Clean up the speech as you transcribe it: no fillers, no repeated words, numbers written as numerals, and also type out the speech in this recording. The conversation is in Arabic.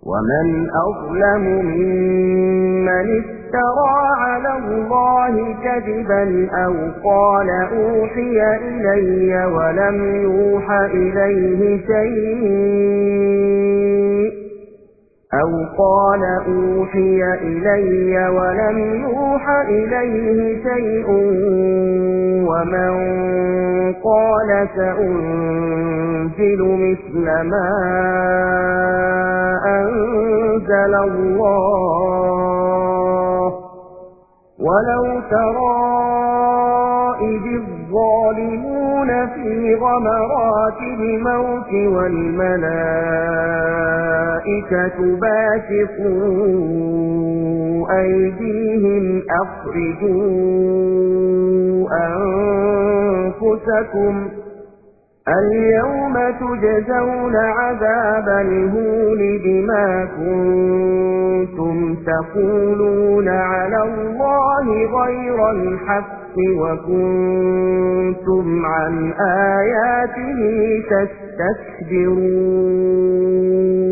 ومن أظلم ممن افترى على الله كذبا أو قال أوحي إلي ولم يوح إليه شيء ومن قال سأنزل مثل ما أنزل الله ولو ترى إذ الظالمون في غمرات الموت والملائكة باسطوا أيديهم أخرجوا أنفسكم اليوم تجزون عذاب الهون بما كنتم تقولون على الله غير الحق وكنتم عن آياته تستكبرون